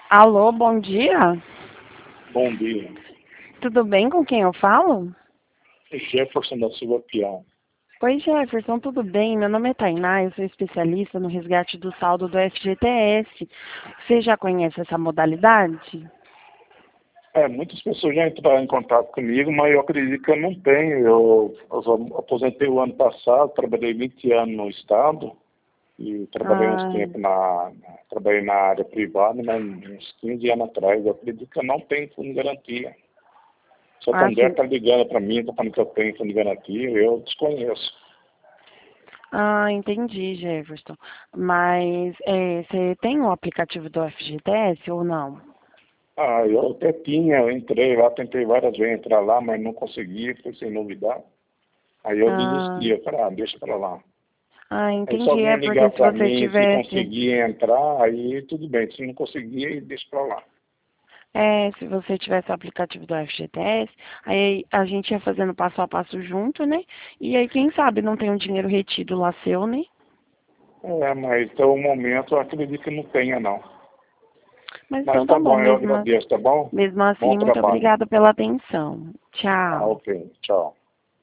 Alô, bom dia. Bom dia. Tudo bem com quem eu falo? Jefferson da Silva Pião. Oi, Jefferson, tudo bem? Meu nome é Tainá, eu sou especialista no resgate do saldo do FGTS. Você já conhece essa modalidade? Muitas pessoas já entraram em contato comigo, mas eu acredito que eu não tenho. Eu só aposentei o ano passado, trabalhei 20 anos no Estado e trabalhei uns Ah, tempos trabalhei na área privada, mas uns 15 anos atrás. Eu acredito que eu não tenho fundo de garantia. Se a mulher sim. está ligando para mim, está falando que eu tenho fundo de garantia, eu desconheço. Ah, entendi, Jefferson. Mas você tem o aplicativo do FGTS ou não? Eu até tinha, eu entrei lá, tentei várias vezes entrar lá, mas não consegui, foi sem novidade. Aí eu Ah, desisti, eu falei, deixa para lá. Aí se entendi. alguém É porque ligar se para você mim, se tivesse conseguir entrar, aí tudo bem. Se não conseguir, aí deixa para lá. Se você tivesse o aplicativo do FGTS, aí a gente ia fazendo passo a passo junto, né? E aí, quem sabe não tem um dinheiro retido lá seu, né? Mas até o momento eu acredito que não tenha, não. Mas Mas então tá tá bom, bom, eu agradeço, tá bom? mesmo Bom assim, muito trabalho. obrigada pela atenção. Tchau. Ok, tchau.